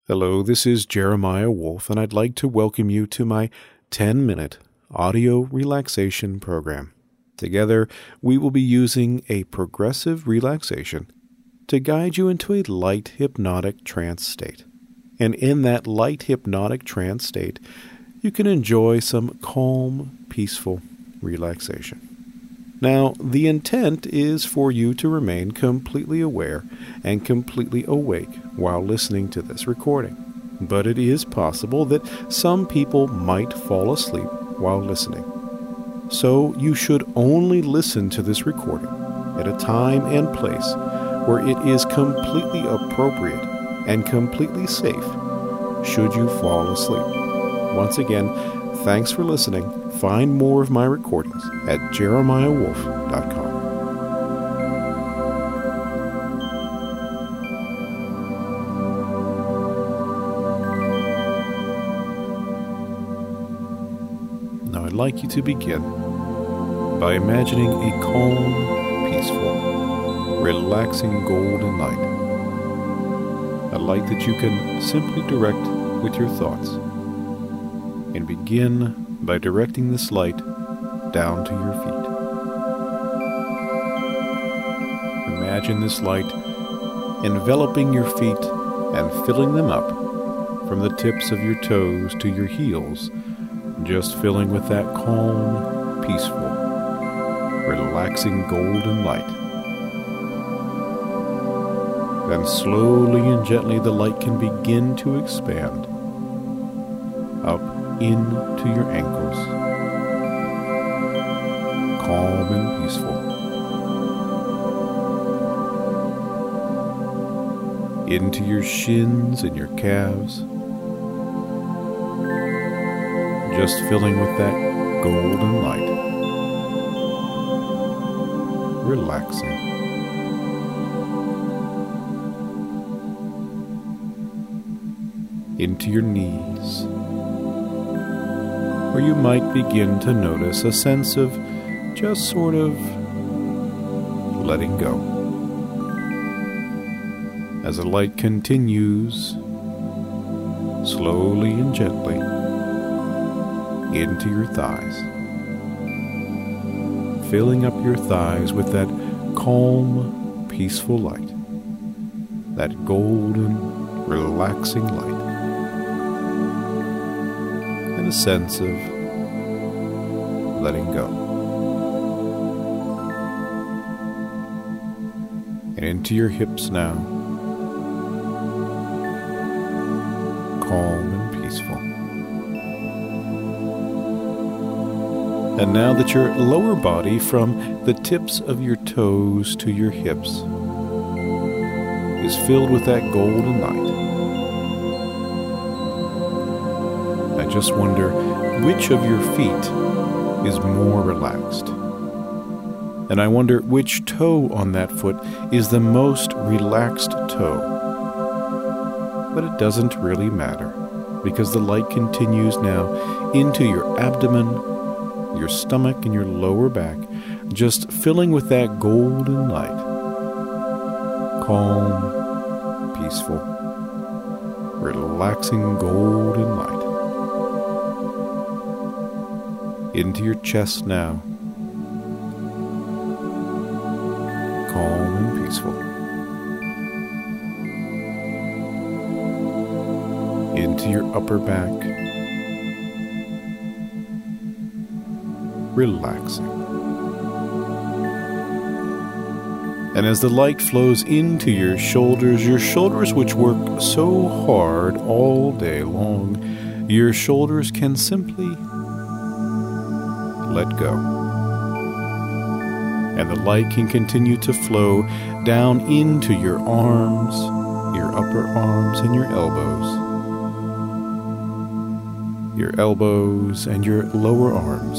Hello, this is Jeremiah Wolf, and I'd like to welcome you to my 10-minute audio relaxation program. Together, we will be using a progressive relaxation to guide you into a light hypnotic trance state. And in that light hypnotic trance state, you can enjoy some calm, peaceful relaxation. Now, the intent is for you to remain completely aware and completely awake while listening to this recording. But it is possible that some people might fall asleep while listening. So you should only listen to this recording at a time and place where it is completely appropriate and completely safe should you fall asleep. Once again, thanks for listening. Find more of my recordings at jeremiahwolf.com. Now I'd like you to begin by imagining a calm, peaceful, relaxing golden light. A light that you can simply direct with your thoughts. And begin by directing this light down to your feet. Imagine this light enveloping your feet and filling them up from the tips of your toes to your heels, just filling with that calm, peaceful, relaxing golden light. Then slowly and gently the light can begin to expand up into your ankles, calm and peaceful, into your shins and your calves, just filling with that golden light, relaxing. Into your knees, where you might begin to notice a sense of just sort of letting go. As the light continues slowly and gently into your thighs, filling up your thighs with that calm, peaceful light, that golden, relaxing light. And a sense of letting go. And into your hips now, calm and peaceful. And now that your lower body, from the tips of your toes to your hips, is filled with that golden light, I just wonder which of your feet is more relaxed. And I wonder which toe on that foot is the most relaxed toe. But it doesn't really matter, because the light continues now into your abdomen, your stomach, and your lower back, just filling with that golden light. Calm, peaceful, relaxing golden light. Into your chest now, calm and peaceful. Into your upper back, relaxing. And as the light flows into your shoulders which work so hard all day long, your shoulders can simply let go. And the light can continue to flow down into your arms, your upper arms, and your elbows and your lower arms,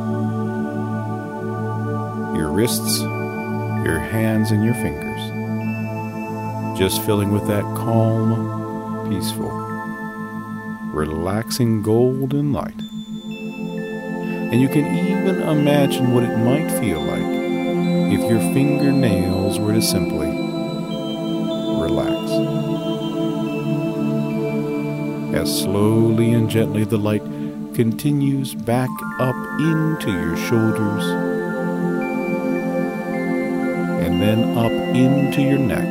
your wrists, your hands, and your fingers, just filling with that calm, peaceful, relaxing golden light. And you can even imagine what it might feel like if your fingernails were to simply relax. as slowly and gently the light continues back up into your shoulders and then up into your neck,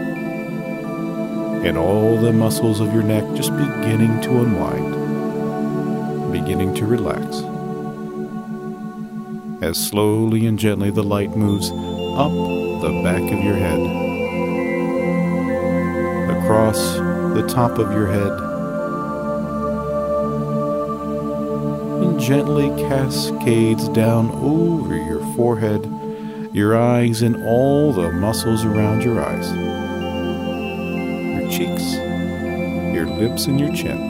and all the muscles of your neck just beginning to unwind, beginning to relax. As slowly and gently the light moves up the back of your head, across the top of your head, and gently cascades down over your forehead, your eyes, and all the muscles around your eyes, your cheeks, your lips, and your chin.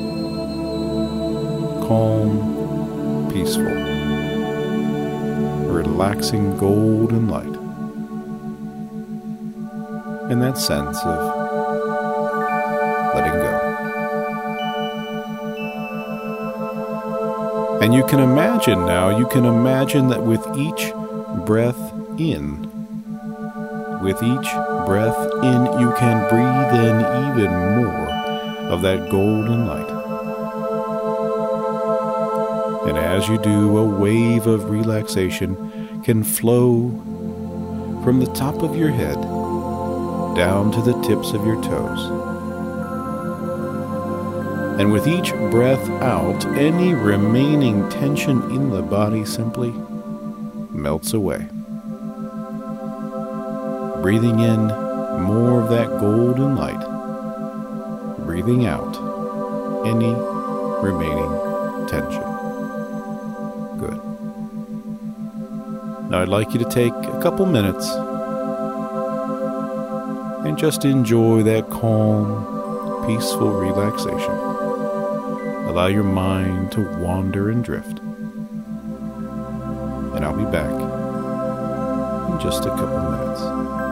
Calm, peaceful, relaxing golden light, and that sense of letting go. And you can imagine that with each breath in, you can breathe in even more of that golden light. And as you do, a wave of relaxation can flow from the top of your head down to the tips of your toes. And with each breath out, any remaining tension in the body simply melts away. Breathing in more of that golden light, breathing out any remaining tension. Good. Now I'd like you to take a couple minutes and just enjoy that calm, peaceful relaxation. Allow your mind to wander and drift. And I'll be back in just a couple minutes.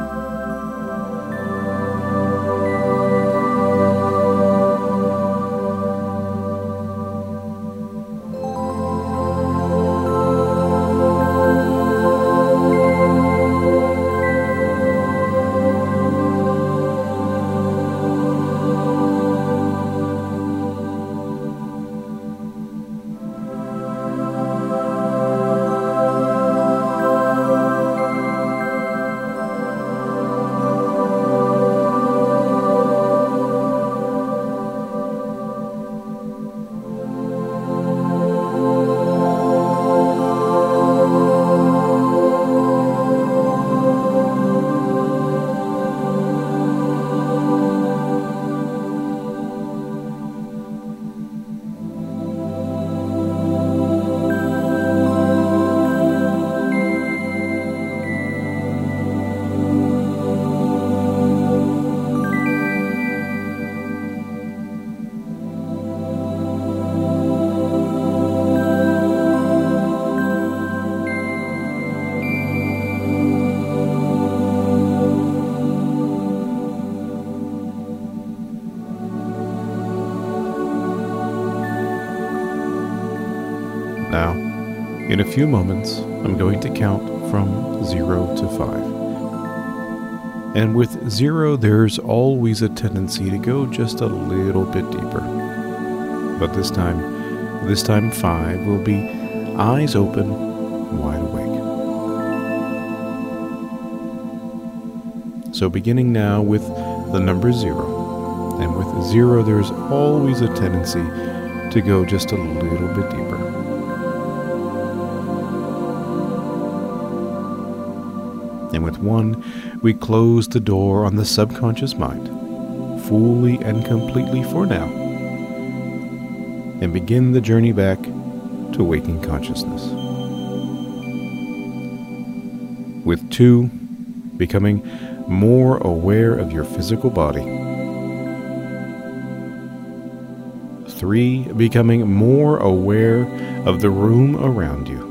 Now, in a few moments, I'm going to count from 0 to 5. And with 0, there's always a tendency to go just a little bit deeper. But this time 5 will be eyes open, wide awake. So beginning now with the number 0. And with 0, there's always a tendency to go just a little bit deeper. And with 1, we close the door on the subconscious mind, fully and completely for now, and begin the journey back to waking consciousness. With 2, becoming more aware of your physical body. 3, becoming more aware of the room around you.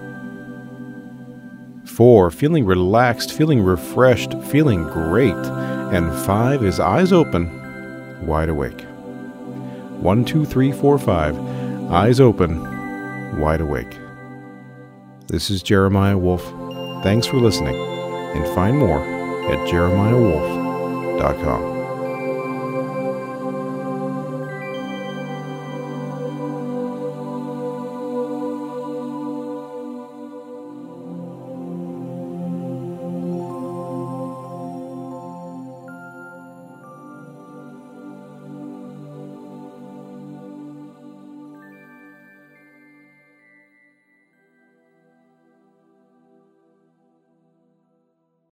4, feeling relaxed, feeling refreshed, feeling great. And 5 is eyes open, wide awake. 1, 2, 3, 4, 5, eyes open, wide awake. This is Jeremiah Wolf. Thanks for listening, and find more at jeremiahwolf.com.